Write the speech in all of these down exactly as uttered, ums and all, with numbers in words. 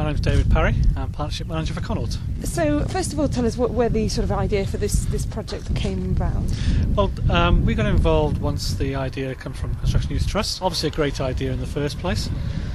name's David Parry. I'm Partnership Manager for Connaught. So, first of all, tell us what, where the sort of idea for this, this project came about. Well, um, we got involved once the idea came from Construction Youth Trust. Obviously a great idea in the first place.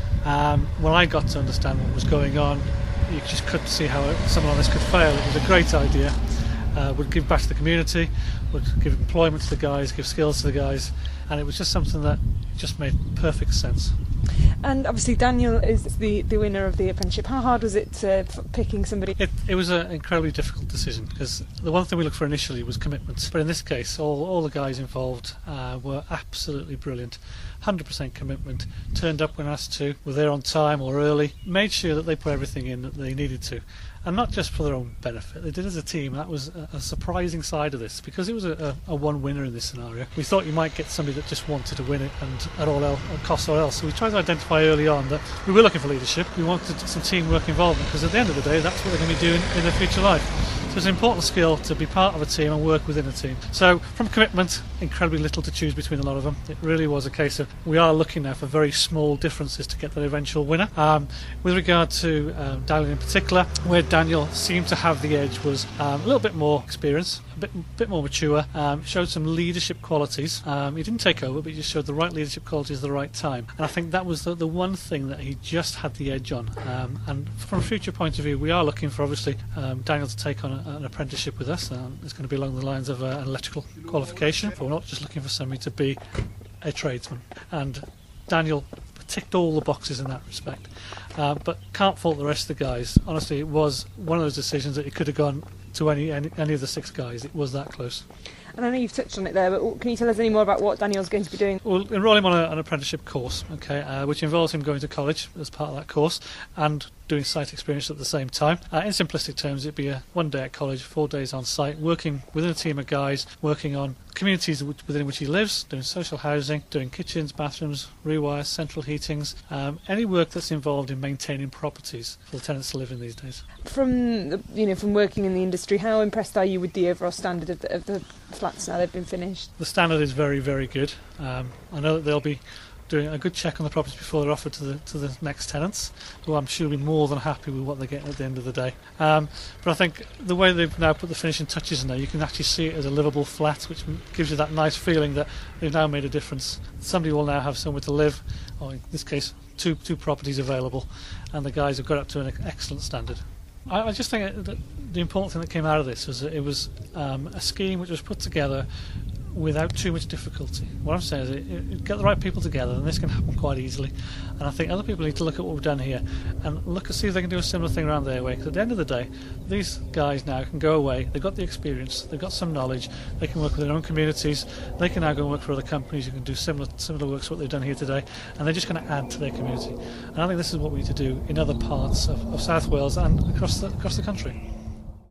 Um, when I got to understand what was going on, you just couldn't see how something like this could fail. It was a great idea. Uh, would give back to the community, would give employment to the guys, give skills to the guys, and it was just something that just made perfect sense. And obviously Daniel is the, the winner of the apprenticeship. How hard was it uh, picking somebody? It, it was an incredibly difficult decision, because the one thing we looked for initially was commitment. But in this case, all, all the guys involved uh, were absolutely brilliant. one hundred percent commitment, turned up when asked to, were there on time or early, made sure that they put everything in that they needed to. And not just for their own benefit, they did as a team. That was a, a surprising side of this, because it was a, a, a one winner in this scenario. We thought you might get somebody that just wanted to win it and at all else, at cost or else. So we tried to identify early on that we were looking for leadership. We wanted some teamwork involvement, because at the end of the day, that's what they're going to be doing in their future life. So it's an important skill to be part of a team and work within a team. So from commitment, incredibly little to choose between a lot of them. It really was a case of we are looking now for very small differences to get the eventual winner. Um, with regard to um, Daniel in particular, where Daniel seemed to have the edge was um, a little bit more experience, a bit, bit more mature, um, showed some leadership qualities. Um, he didn't take over, but he just showed the right leadership qualities at the right time. And I think that was the, the one thing that he just had the edge on. Um, and from a future point of view, we are looking for obviously um, Daniel to take on a, an apprenticeship with us. Um, it's going to be along the lines of uh, an electrical qualification, but we're not just looking for somebody to be a tradesman. And Daniel ticked all the boxes in that respect, uh, but can't fault the rest of the guys. Honestly, it was one of those decisions that it could have gone to any, any any of the six guys. It was that close. And I know you've touched on it there, but can you tell us any more about what Daniel's going to be doing? We'll enrol him on a, an apprenticeship course, okay, uh, which involves him going to college as part of that course and doing site experience at the same time. Uh, in simplistic terms, it'd be a one day at college, four days on site, working within a team of guys, working on communities within which he lives, doing social housing, doing kitchens, bathrooms, rewires, central heatings, um, any work that's involved in maintaining properties for the tenants to live in these days. From you know, from working in the industry, how impressed are you with the overall standard of the, of the flats now they've been finished? The standard is very, very good. Um, I know that they'll be doing a good check on the properties before they're offered to the to the next tenants, who I'm sure will be more than happy with what they get at the end of the day. Um, but I think the way they've now put the finishing touches in there, you can actually see it as a livable flat, which gives you that nice feeling that they've now made a difference. Somebody will now have somewhere to live, or in this case, two two properties available, and the guys have got up to an excellent standard. I, I just think that the important thing that came out of this was that it was um, a scheme which was put together without too much difficulty. What I'm saying is it, it, get the right people together, and this can happen quite easily. And I think other people need to look at what we've done here and look and see if they can do a similar thing around their way, because at the end of the day, these guys now can go away, they've got the experience, they've got some knowledge, they can work with their own communities, they can now go and work for other companies who can do similar similar work to what they've done here today, and they're just going to add to their community. And I think this is what we need to do in other parts of, of South Wales and across the, across the country.